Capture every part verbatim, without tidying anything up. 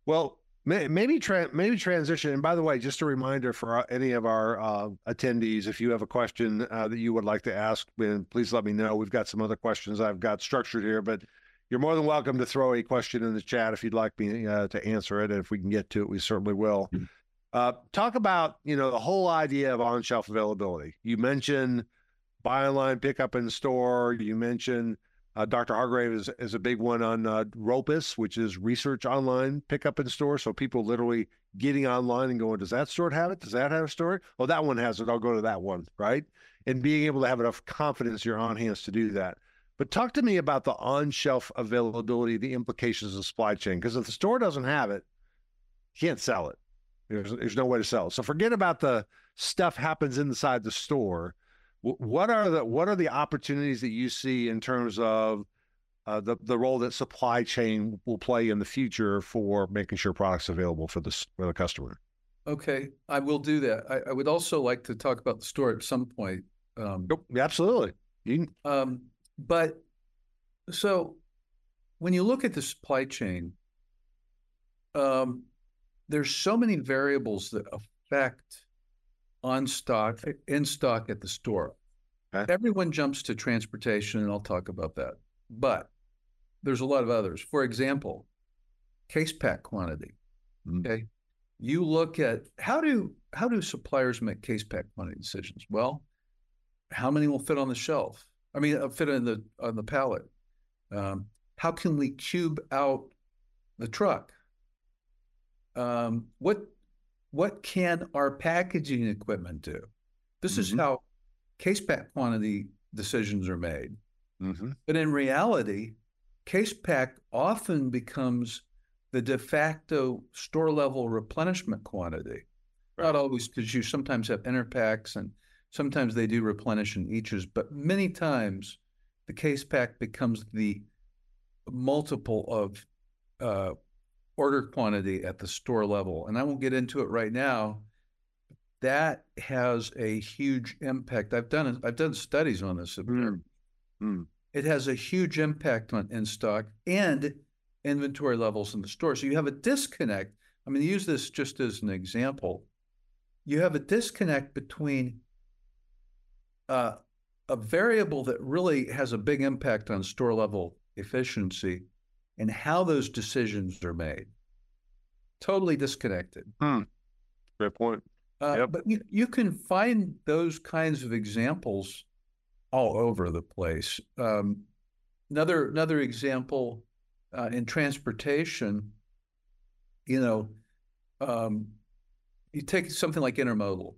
Well, may, maybe tra- maybe transition. And by the way, just a reminder for our, any of our uh, attendees, if you have a question uh, that you would like to ask, then please let me know. We've got some other questions I've got structured here, but you're more than welcome to throw a question in the chat if you'd like me uh, to answer it. And if we can get to it, we certainly will. Uh, talk about, you know, the whole idea of on-shelf availability. You mentioned buy online, pick up in store. You mentioned uh, Doctor Hargrave is, is a big one on uh, ROPIS, which is research online, pick up in store. So people literally getting online and going, does that store have it? Does that have a store? Oh, that one has it. I'll go to that one, right? And being able to have enough confidence in your on hands to do that. But talk to me about the on-shelf availability, the implications of supply chain. Because if the store doesn't have it, you can't sell it. There's, there's no way to sell it. So forget about the stuff happens inside the store. What are the what are the opportunities that you see in terms of uh, the the role that supply chain will play in the future for making sure products available for the for the customer? Okay, I will do that. I, I would also like to talk about the store at some point. Um, Nope, absolutely. You can, um, but so when you look at the supply chain, um, there's so many variables that affect on stock, in stock at the store. okay. Everyone jumps to transportation, and I'll talk about that. But there's a lot of others. For example, case pack quantity. Mm. Okay. You look at how do how do suppliers make case pack quantity decisions? Well, how many will fit on the shelf? I mean, uh, fit in the on the pallet. Um, how can we cube out the truck? Um, what what can our packaging equipment do? This mm-hmm. is how case pack quantity decisions are made. Mm-hmm. But in reality, case pack often becomes the de facto store level replenishment quantity. Right. Not always, because you sometimes have interpacks and sometimes they do replenish in eaches, but many times the case pack becomes the multiple of uh, order quantity at the store level. And I won't get into it right now. That has a huge impact. I've done I've done studies on this. Mm. Mm. It has a huge impact on in-stock and inventory levels in the store. So you have a disconnect. I'm going to use this just as an example. You have a disconnect between uh, a variable that really has a big impact on store level efficiency and how those decisions are made. Totally disconnected. Hmm. Great point. Uh, yep. But you, you can find those kinds of examples all over the place. Um, another another example uh, in transportation, you know, um, you take something like intermodal.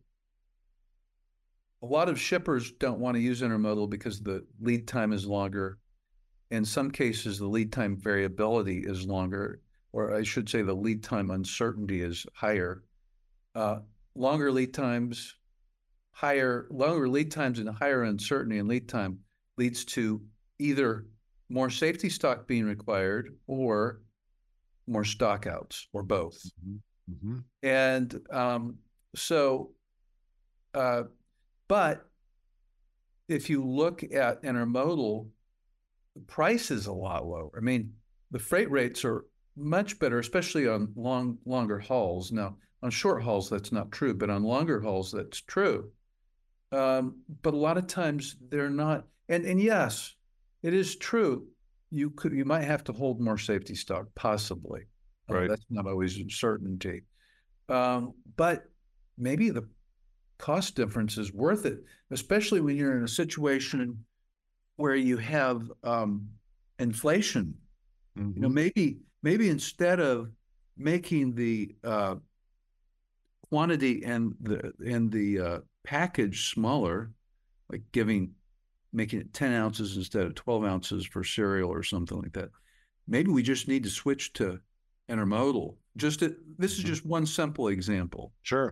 A lot of shippers don't want to use intermodal because the lead time is longer. In some cases, the lead time variability is longer, or I should say the lead time uncertainty is higher. Uh, longer lead times, higher, longer lead times and higher uncertainty in lead time leads to either more safety stock being required or more stockouts or both. Mm-hmm. Mm-hmm. And um, so, uh, but if you look at intermodal, the price is a lot lower. I mean, the freight rates are much better, especially on long, longer hauls. Now, on short hauls, that's not true, but on longer hauls, that's true. Um, but a lot of times they're not. And and yes, it is true. You could you might have to hold more safety stock, possibly. Right. Uh, that's not always a certainty. Um, but maybe the cost difference is worth it, especially when you're in a situation where you have um, inflation. Mm-hmm. You know, maybe maybe instead of making the uh, quantity and the and the uh, package smaller, like giving making it ten ounces instead of twelve ounces for cereal or something like that, maybe we just need to switch to intermodal. Just to, this is just one simple example. Sure.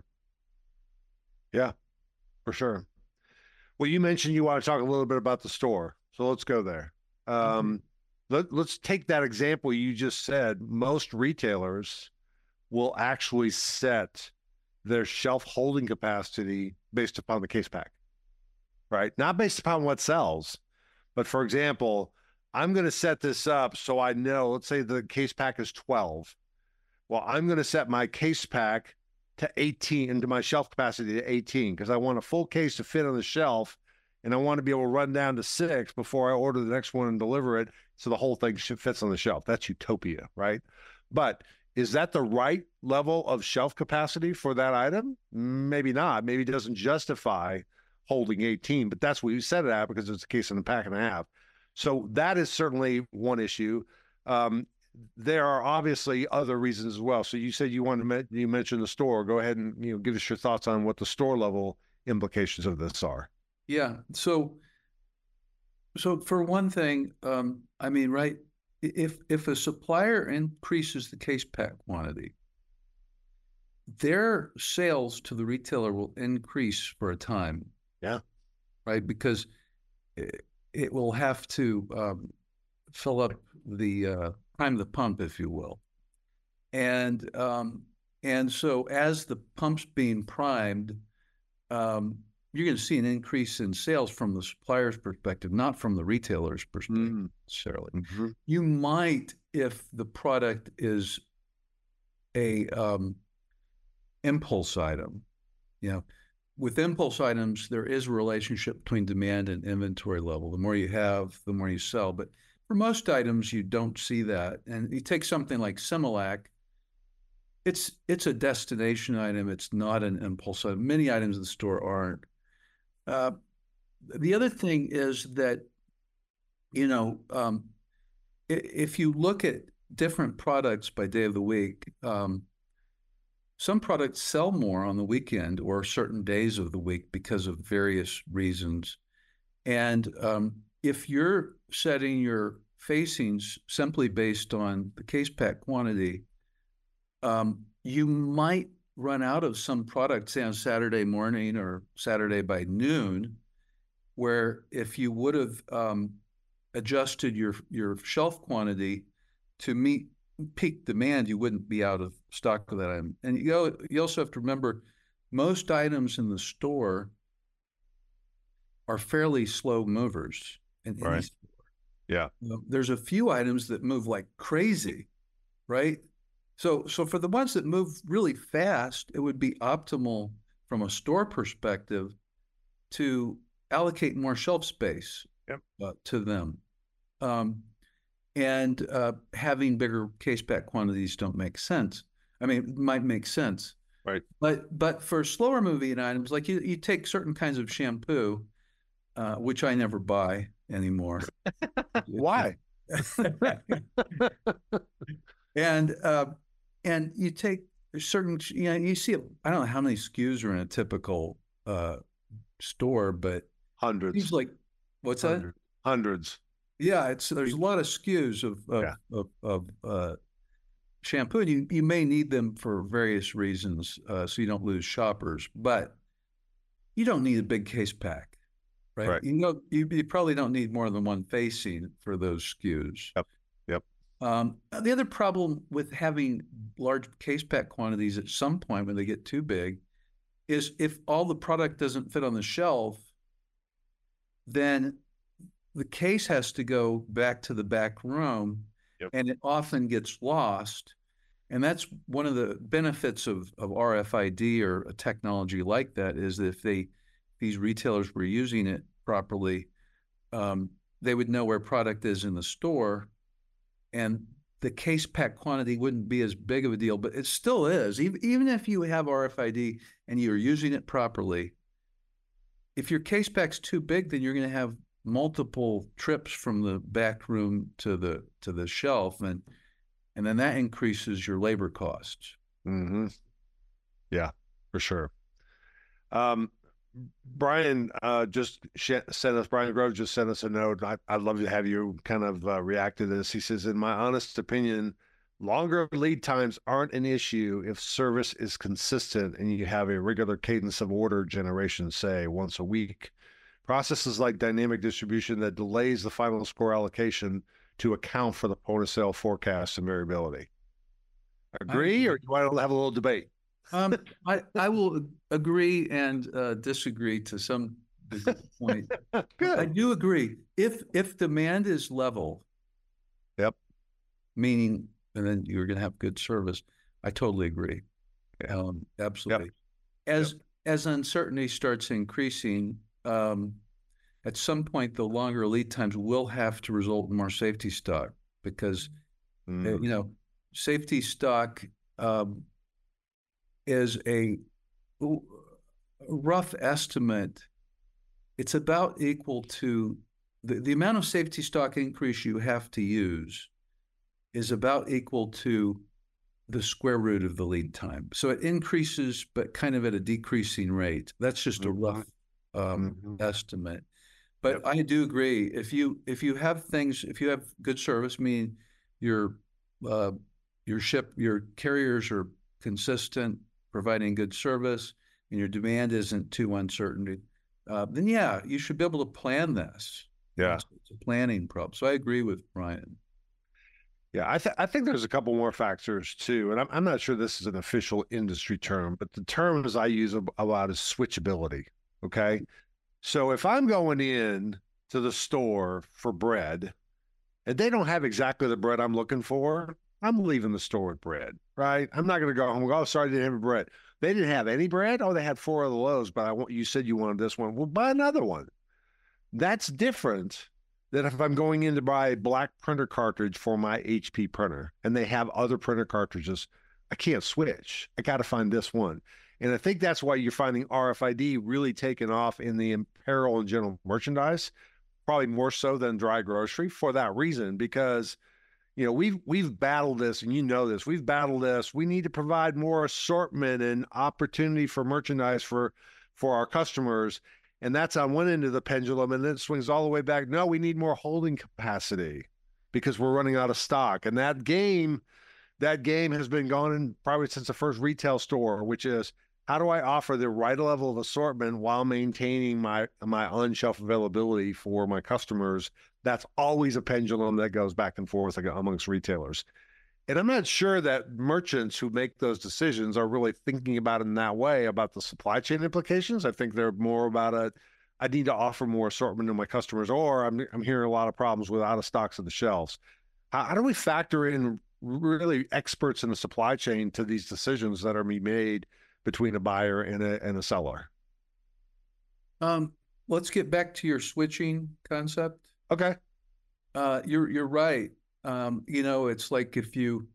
Yeah, for sure. Well, you mentioned you want to talk a little bit about the store, so let's go there. Um, mm-hmm. let, let's take that example you just said. Most retailers will actually set their shelf holding capacity based upon the case pack, right? Not based upon what sells, but for example, I'm going to set this up so I know, let's say the case pack is twelve. well, I'm going to set my case pack to eighteen, into my shelf capacity to eighteen, because I want a full case to fit on the shelf, and I want to be able to run down to six before I order the next one and deliver it, so the whole thing fits on the shelf. That's utopia, right? But is that the right level of shelf capacity for that item? Maybe not. Maybe it doesn't justify holding eighteen, but that's what you set it at because it's a case and a pack and a half. So that is certainly one issue. Um, there are obviously other reasons as well. So you said you wanted to, you mentioned the store. Go ahead and, you know, give us your thoughts on what the store level implications of this are. Yeah. So, so for one thing, um, I mean, right, if if a supplier increases the case pack quantity, their sales to the retailer will increase for a time. Yeah. Right, because it, it will have to um, fill up the uh, prime the pump, if you will, and um, and so as the pump's being primed, um, you're going to see an increase in sales from the supplier's perspective, not from the retailer's perspective mm. necessarily. Mm-hmm. You might, if the product is a um, impulse item, you know, with impulse items, there is a relationship between demand and inventory level. The more you have, the more you sell. But for most items, you don't see that. And you take something like Similac, it's it's a destination item. It's not an impulse item. Many items in the store aren't. Uh, the other thing is that, you know, um, if you look at different products by day of the week, um, some products sell more on the weekend or certain days of the week because of various reasons. And um, if you're setting your facings simply based on the case pack quantity, um, you might run out of some products, say on Saturday morning or Saturday by noon, where if you would have um, adjusted your, your shelf quantity to meet peak demand, you wouldn't be out of stock of that item. And you know, you also have to remember, most items in the store are fairly slow movers in right. any store. Yeah. You know, there's a few items that move like crazy, right? So, so for the ones that move really fast, it would be optimal from a store perspective to allocate more shelf space yep. uh, to them. Um, and uh, having bigger case pack quantities don't make sense. I mean, it might make sense. Right. But but for slower moving items, like you, you take certain kinds of shampoo, uh, which I never buy anymore. Why? and uh, and you take certain, you know, you see, I don't know how many S K Us are in a typical uh, store, but hundreds. It's like, what's hundreds. that? Hundreds. Yeah, it's there's a lot of S K Us of of, yeah. of, of uh, shampoo, and you, you may need them for various reasons, uh, so you don't lose shoppers. But you don't need a big case pack, right? right. You know, you, you probably don't need more than one facing for those S K Us. Yep. Yep. Um, the other problem with having large case pack quantities at some point when they get too big is if all the product doesn't fit on the shelf, then the case has to go back to the back room, yep. and it often gets lost. And that's one of the benefits of, of R F I D or a technology like that, is that if they, these retailers were using it properly, um, they would know where product is in the store, and the case pack quantity wouldn't be as big of a deal, but it still is. Even, even if you have R F I D and you're using it properly, if your case pack's too big, then you're going to have multiple trips from the back room to the to the shelf, and and then that increases your labor costs. Mm-hmm. Yeah, for sure. Um, Brian uh, just sent us, Brian Grove just sent us a note. I, I'd love to have you kind of uh, react to this. He says, in my honest opinion, longer lead times aren't an issue if service is consistent and you have a regular cadence of order generation, say once a week. Processes like dynamic distribution that delays the final score allocation to account for the point of sale forecast and variability. Agree, I, or do I have a little debate? Um, I, I will agree and uh, disagree to some point. Good. I do agree. If if demand is level, yep, meaning, and then you're going to have good service. I totally agree. Yeah. Um, Yep. absolutely. As as uncertainty starts increasing, um, at some point the longer lead times will have to result in more safety stock because uh, Mm. you know safety stock um, is a a rough estimate. It's about equal to the, the amount of safety stock increase you have to use is about equal to the square root of the lead time. So it increases, but kind of at a decreasing rate. That's just a rough um, Mhm. estimate. But Yep. I do agree. If you if you have things, if you have good service, meaning your uh, your ship, your carriers are consistent, providing good service, and your demand isn't too uncertain, uh, then yeah, you should be able to plan this. Yeah. It's, it's a planning problem. So I agree with Brian. Yeah, I, th- I think there's a couple more factors too, and I'm, I'm not sure this is an official industry term, but the terms I use a, a lot is switchability. Okay, so if I'm going in to the store for bread and they don't have exactly the bread I'm looking for, I'm leaving the store with bread, right? I'm not going to go home and go, oh, sorry, they didn't have bread. They didn't have any bread. Oh, they had four of the loaves, but I want you said you wanted this one. Well, buy another one. That's different than if I'm going in to buy a black printer cartridge for my H P printer and they have other printer cartridges. I can't switch. I got to find this one. And I think that's why you're finding R F I D really taking off in the apparel and general merchandise, probably more so than dry grocery for that reason, because you know we've we've battled this, and you know this. We've battled this. We need to provide more assortment and opportunity for merchandise for for our customers, and that's on one end of the pendulum, and then it swings all the way back. No, we need more holding capacity because we're running out of stock, and that game that game has been going probably since the first retail store, which is how do I offer the right level of assortment while maintaining my my on-shelf availability for my customers. That's always a pendulum that goes back and forth amongst retailers. And I'm not sure that merchants who make those decisions are really thinking about it in that way about the supply chain implications. I think they're more about a, I need to offer more assortment to my customers, or I'm I'm hearing a lot of problems with out of stocks on the shelves. How, how do we factor in really experts in the supply chain to these decisions that are being made between a buyer and a and a seller? Um, let's get back to your switching concept. Okay. Uh, you're you're right. Um, you know, it's like if you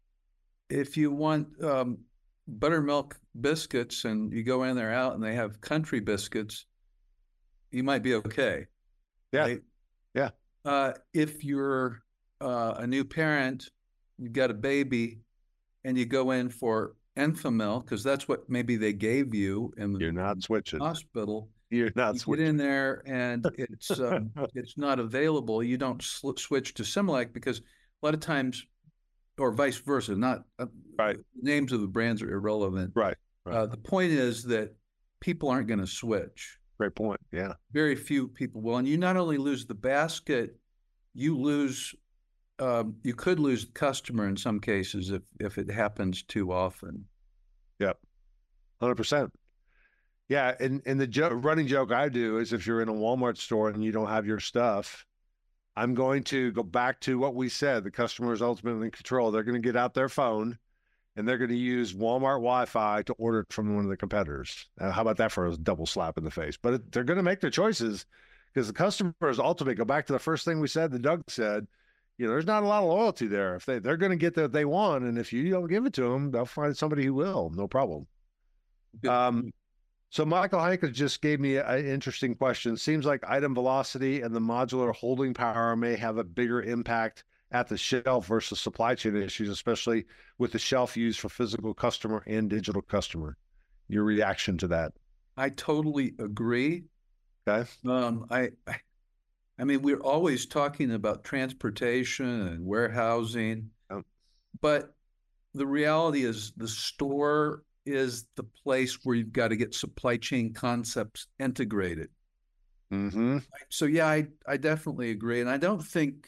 if you want um, buttermilk biscuits and you go in there out and they have country biscuits, you might be okay. Yeah. Right? Yeah. Uh, if you're uh, a new parent, you've got a baby, and you go in for Enfamil because that's what maybe they gave you in the You're not switching. hospital. You're not You switching. get in there and it's um, it's not available. You don't sl- switch to Similac because a lot of times, or vice versa, not uh, Right. names of the brands are irrelevant. Right. Right. Uh, the point is that people aren't going to switch. Great point. Yeah. Very few people will, and you not only lose the basket, you lose. Um, you could lose the customer in some cases if if it happens too often. Yep. one hundred percent. Yeah, and and the jo- running joke I do is if you're in a Walmart store and you don't have your stuff, I'm going to go back to what we said. The customer is ultimately in control. They're going to get out their phone and they're going to use Walmart Wi-Fi to order it from one of the competitors. Uh, how about that for a double slap in the face? But it, they're going to make their choices because the customer is ultimately, go back to the first thing we said, that Doug said, you know, there's not a lot of loyalty there. If they, they're going to get what they want, and if you don't give it to them, they'll find somebody who will, no problem. Good. Um, so Michael Hank just gave me an interesting question. Seems like item velocity and the modular holding power may have a bigger impact at the shelf versus supply chain issues, especially with the shelf used for physical customer and digital customer. Your reaction to that? I totally agree. Okay. Um, I, I, I mean, we're always talking about transportation and warehousing, Oh. but the reality is the store is the place where you've got to get supply chain concepts integrated. Mm-hmm. So yeah, I I definitely agree, and I don't think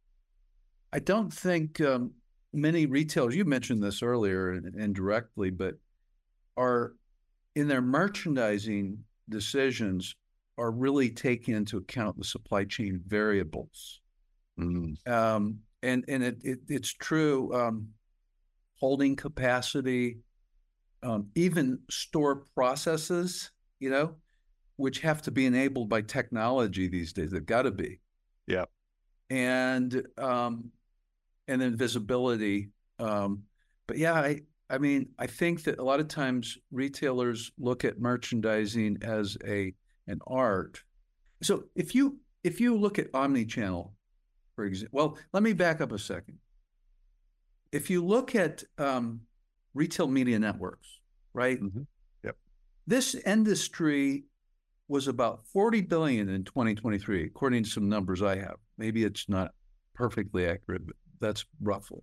I don't think um, many retailers. You mentioned this earlier indirectly, but are in their merchandising decisions are really taking into account the supply chain variables. Mm-hmm. Um, and and it, it it's true. Um, holding capacity, um, even store processes, you know, which have to be enabled by technology these days. They've got to be. Yeah. And um, and then visibility. Um, but yeah, I I mean, I think that a lot of times retailers look at merchandising as a an art. So if you if you look at omni-channel, for example, well, let me back up a second. If you look at um, retail media networks, right? Mm-hmm. Yep. This industry was about forty billion in twenty twenty-three, according to some numbers I have. Maybe it's not perfectly accurate, but that's roughly.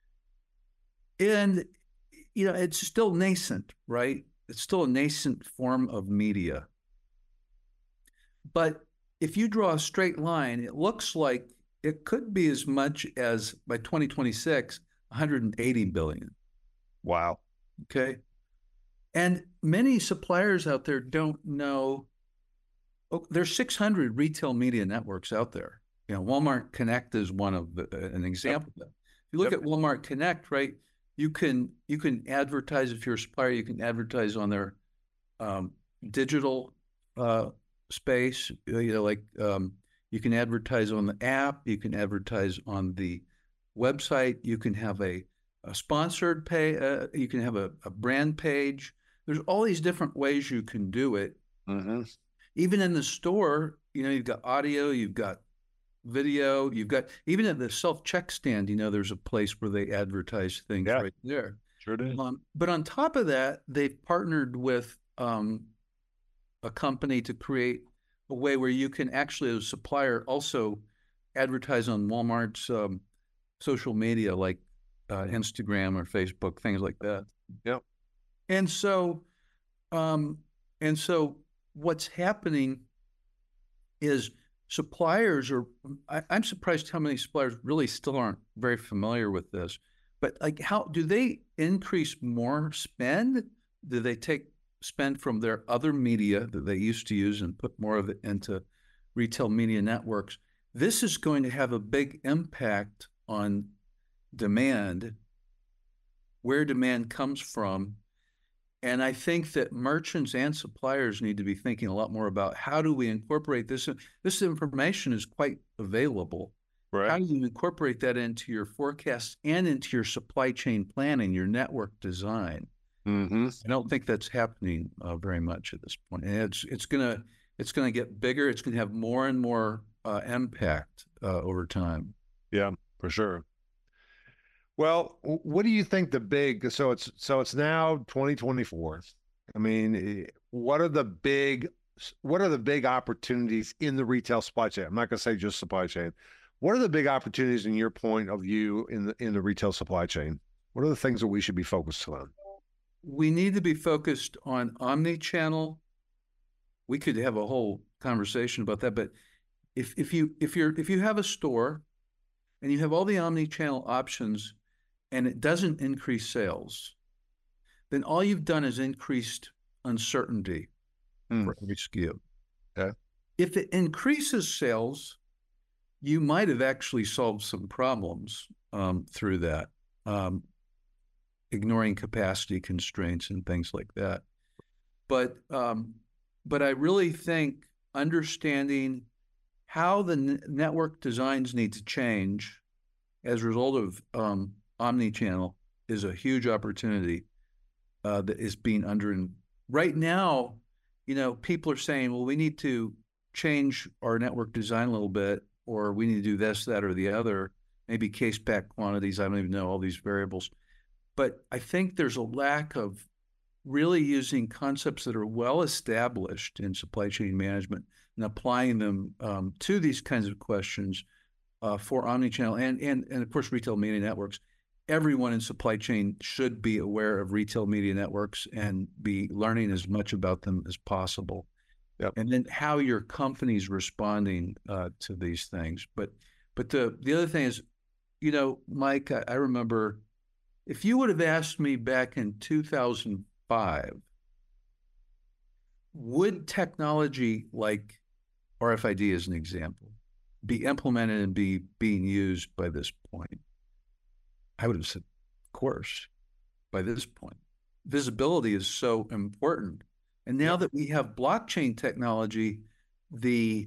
And, you know, it's still nascent, right? It's still a nascent form of media. But if you draw a straight line, it looks like it could be as much as, by twenty twenty-six, one hundred eighty billion. Wow. Okay. And many suppliers out there don't know. Oh, there's six hundred retail media networks out there. You know, Walmart Connect is one of the, an example. Yep. If you look yep. at Walmart Connect, right, you can you can advertise. If you're a supplier, you can advertise on their um, digital uh, space. You know, like um, you can advertise on the app. You can advertise on the website. You can have a, a sponsored pay. Uh, you can have a, a brand page. There's all these different ways you can do it. Mm-hmm. Even in the store, you know, you've got audio, you've got video, you've got, even at the self-check stand, you know, there's a place where they advertise things yeah, right there. Sure do. Um, but on top of that, they've partnered with um, a company to create a way where you can actually, as a supplier, also advertise on Walmart's um, social media, like uh, Instagram or Facebook, things like that. Yep. And so, um, and so, what's happening is suppliers are, I, I'm surprised how many suppliers really still aren't very familiar with this, but like how, do they increase more spend? Do they take spend from their other media that they used to use and put more of it into retail media networks? This is going to have a big impact on demand, where demand comes from. And I think that merchants and suppliers need to be thinking a lot more about how do we incorporate this? This information is quite available. Right. How do you incorporate that into your forecasts and into your supply chain planning, your network design? Mm-hmm. I don't think that's happening uh, very much at this point. And it's it's gonna it's gonna get bigger. It's gonna have more and more uh, impact uh, over time. Yeah, for sure. Well, what do you think the big, so it's, so it's now twenty twenty-four. I mean, what are the big, what are the big opportunities in the retail supply chain? I'm not going to say just supply chain. What are the big opportunities in your point of view in the, in the retail supply chain? What are the things that we should be focused on? We need to be focused on omni-channel. We could have a whole conversation about that, but if, if you, if you're, if you have a store and you have all the omni-channel options, and it doesn't increase sales, then all you've done is increased uncertainty mm. for every S K U. Okay. If it increases sales, you might have actually solved some problems um, through that, um, ignoring capacity constraints and things like that. But um, but I really think understanding how the n- network designs need to change as a result of um, omni-channel is a huge opportunity uh, that is being under. Right now, you know, people are saying, well, we need to change our network design a little bit, or we need to do this, that, or the other, maybe case pack quantities. I don't even know all these variables. But I think there's a lack of really using concepts that are well established in supply chain management and applying them um, to these kinds of questions uh, for omni-channel and, and, and of course, retail media networks. Everyone in supply chain should be aware of retail media networks and be learning as much about them as possible. Yep. And then how your company's responding uh, to these things. But but the, the other thing is, you know, Mike, I, I remember if you would have asked me back in two thousand five, would technology like R F I D as an example be implemented and be being used by this point? I would have said, of course. by this point. Visibility is so important. And now that we have blockchain technology, the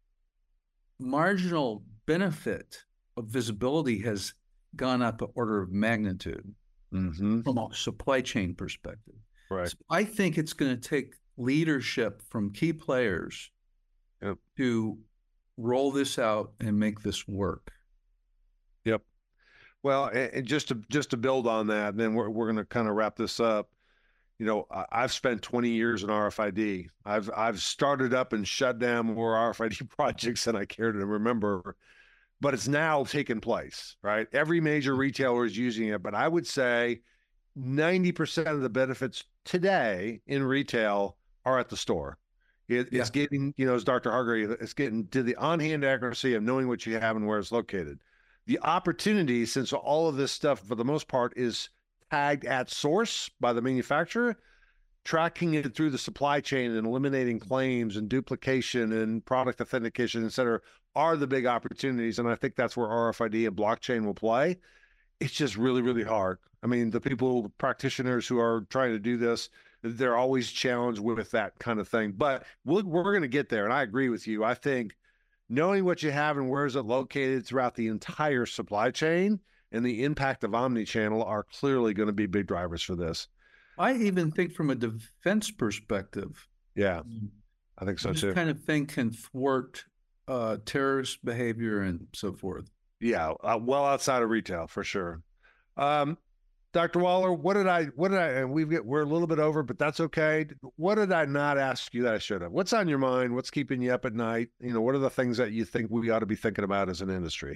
marginal benefit of visibility has gone up an order of magnitude Mm-hmm. from a supply chain perspective. Right. So I think it's going to take leadership from key players Yep. to roll this out and make this work. Yep. Well, and, and just to just to build on that, and then we're we're going to kind of wrap this up. You know, I, I've spent twenty years in R F I D. I've I've started up and shut down more R F I D projects than I care to remember, but it's now taken place, right? Every major retailer is using it, but I would say ninety percent of the benefits today in retail are at the store. It, Yeah. It's getting, you know, as Doctor Hargrave, it's getting to the on-hand accuracy of knowing what you have and where it's located. The opportunity, since all of this stuff, for the most part, is tagged at source by the manufacturer, tracking it through the supply chain and eliminating claims and duplication and product authentication, et cetera, are the big opportunities. And I think that's where R F I D and blockchain will play. It's just really, really hard. I mean, the people, practitioners who are trying to do this, they're always challenged with that kind of thing. But we're, we're going to get there. And I agree with you. I think knowing what you have and where is it located throughout the entire supply chain and the impact of omnichannel are clearly going to be big drivers for this. I even think from a defense perspective, Yeah, I think so this too. kind of thing can thwart uh, terrorist behavior and so forth. Yeah, uh, well outside of retail for sure. Um, Doctor Waller, what did I, what did I, and we've got, we're a little bit over, but that's okay. What did I not ask you that I should have? What's on your mind? What's keeping you up at night? You know, what are the things that you think we ought to be thinking about as an industry?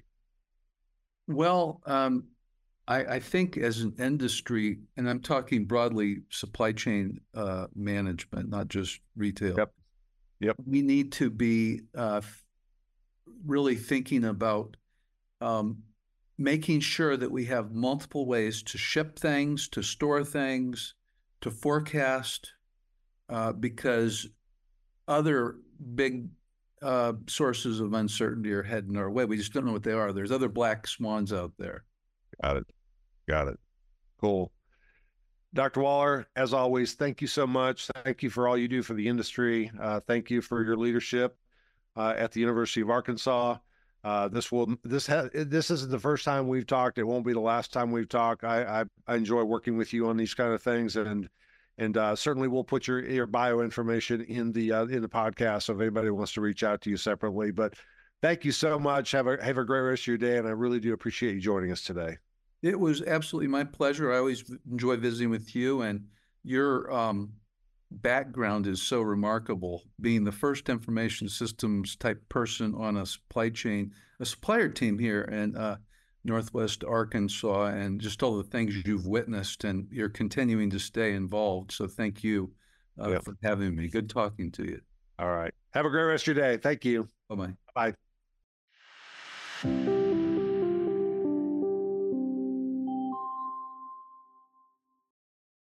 Well, um, I, I think as an industry, and I'm talking broadly supply chain uh, management, not just retail. Yep. Yep. We need to be uh, really thinking about um, making sure that we have multiple ways to ship things, to store things, to forecast, uh, because other big uh, sources of uncertainty are heading our way. We just don't know what they are. There's other black swans out there. Got it. Got it. Cool. Doctor Waller, as always, thank you so much. Thank you for all you do for the industry. Uh, thank you for your leadership uh, at the University of Arkansas. Uh, this will this has this isn't the first time we've talked. It won't be the last time we've talked. I I, I enjoy working with you on these kind of things, and and uh, certainly we'll put your your bio information in the uh, in the podcast. So if anybody wants to reach out to you separately, but thank you so much. Have a have a great rest of your day, and I really do appreciate you joining us today. It was absolutely my pleasure. I always enjoy visiting with you, and your um, background is so remarkable, being the first information systems type person on a supply chain, a supplier team here in uh, Northwest Arkansas, and just all the things you've witnessed, and you're continuing to stay involved. So thank you uh, Yep. for having me. Good talking to you. All right. Have a great rest of your day. Thank you. Bye-bye. Bye.